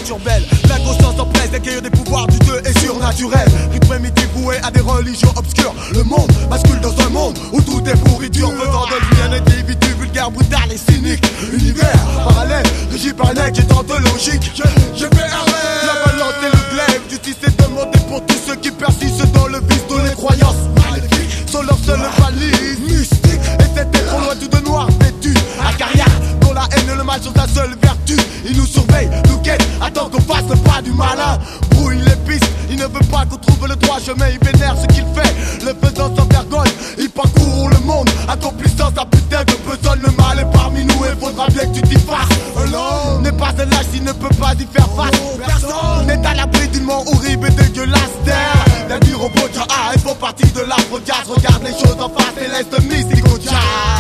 nature belle. L'inconscience en presse d'accueillir des pouvoirs du Dieu et surnaturel. Rythme midi voué à des religions obscures. Le monde bascule dans un monde où tout est pourriture, faisant de lui un individu vulgaire, brutal et cynique. Univers parallèle, régi par un qui tente logique. J'ai fait un rêve. La volonté, le glaive, justice est demandée pour tous ceux qui persistent dans le vice de les croyances maléfiques. Sont leur seule valise mystique. Et c'était trop loin tout de noir vêtu. Acariat, dont la haine et le mal sont sa seule vertu. Il nous surveille, nous guette, attend qu'on fasse pas du malin. Brouille les pistes, il ne veut pas qu'on trouve le droit chemin. Il vénère ce qu'il fait, le faisant sans vergogne. Il parcourt le monde, accomplissant sa putain de besogne. Le mal est parmi nous et faudra bien que tu t'y fasses. L'homme n'est pas un lâche, il ne peut pas y faire face. Personne n'est à l'abri d'une mort horrible et dégueulasse terre. D'un du robot, ah, ils font partie de l'afro-jazz. Regarde les choses en face et laisse le mystico-jazz.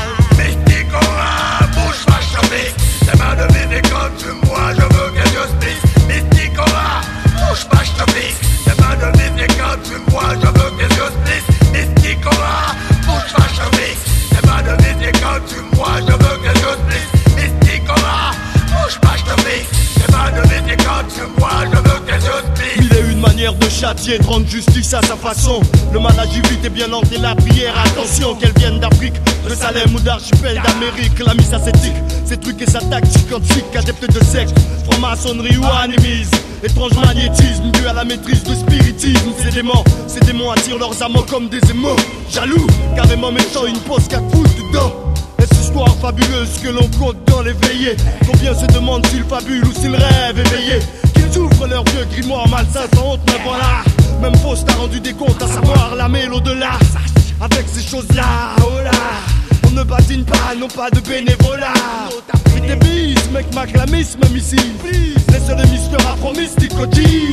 Mysticora, bouge ma chamée. Tes mains de bébé comme tu moi, je veux que Dieu se pisse. Mysticora, bouge ma chamée. Tes mains de bébé comme tu moi, je veux que Dieu se pisse. Mysticora, bouge ma chamée. Tes mains de bébé comme tu moi, je veux que Dieu se pisse. Mysticora, bouge ma chamée. Tes mains de bébé comme tu moi, je veux que Dieu se pisse. Mille et une manières de châtier, de rendre justice à sa façon. Le mal agit vite et bien hanté la prière. Attention qu'elle vienne d'Afrique, de Salem ou d'archipel d'Amérique. La mise ascétique, ses trucs et sa tactique antique. Adepte de secte, franc-maçonnerie ou animisme. Étrange magnétisme dû à la maîtrise du spiritisme. Ces démons attirent leurs amants comme des émaux. Jaloux, carrément méchant, une pose qu'à foutre dedans. Est-ce histoire fabuleuse que l'on compte dans les veillées? Combien se demandent s'ils fabulent ou s'ils rêvent éveillés? Qu'ils ouvrent leurs vieux grimoires malsains sans honte, mais voilà. Même Faust a rendu des comptes, à savoir la mêle au-delà. Avec ces choses-là, oh là, on ne badine pas, non pas de bénévolat. Mais tes bises, mec, maclamisme, missile. Laisse le mystère afro-mystico-G.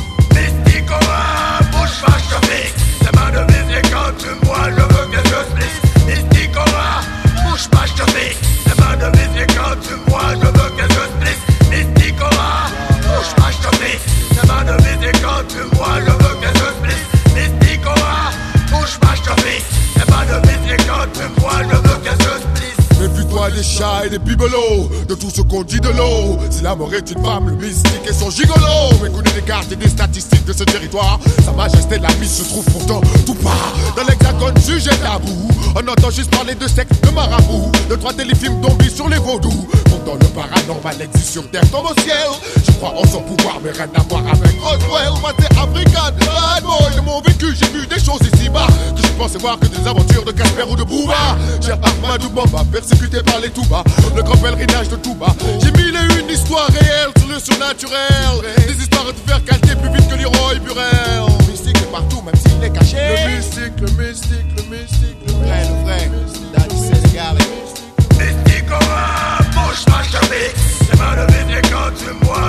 Mysticora, bouge ma chamée. Tes mains de bébé comme tu moi, je veux que Dieu se pisse. Mysticora, bouge ma chamée. Tes mains de bébé comme tu moi, je veux que Dieu se pisse. Mysticora, bouge ma chamée. Tes mains de bébé comme tu moi, je veux que Dieu se pisse. Mysticora, bouge ma chamée. Tes mains de bébé comme tu moi, je veux que Dieu se pisse. Méfie-toi des chats et des bibelots, de tout ce qu'on dit de l'eau. Si l'amour est une femme, le mystique et son gigolo. Mais connaît des cartes et des statistiques de ce territoire. Sa majesté la mise se trouve pourtant tout part. Dans l'hexagone, sujet tabou. On entend juste parler de secte, de marabout. De 3 téléfilms zombies sur les vaudous. Pourtant le paranormal existe sur terre comme au ciel. Je crois en son pouvoir, mais rien à voir avec Roswell. Moi c'est African, bad boy. De mon vécu, j'ai vu des choses ici-bas que je pensais voir que des aventures de Casper ou de Booba. Cher Ahmadou Bamba, persécuté par les Touba, le grand pèlerinage de Touba. J'ai mille et une histoires réelles sur le surnaturel. Des histoires à te faire calter plus vite que Leroy Burrell. Le mystique est partout, même s'il est caché. Le mystique, le mystique, le mystique, le vrai, Daddy Sénégal. Mysticora, bouge ma chamée. Tes mains de bébé comme tu moi,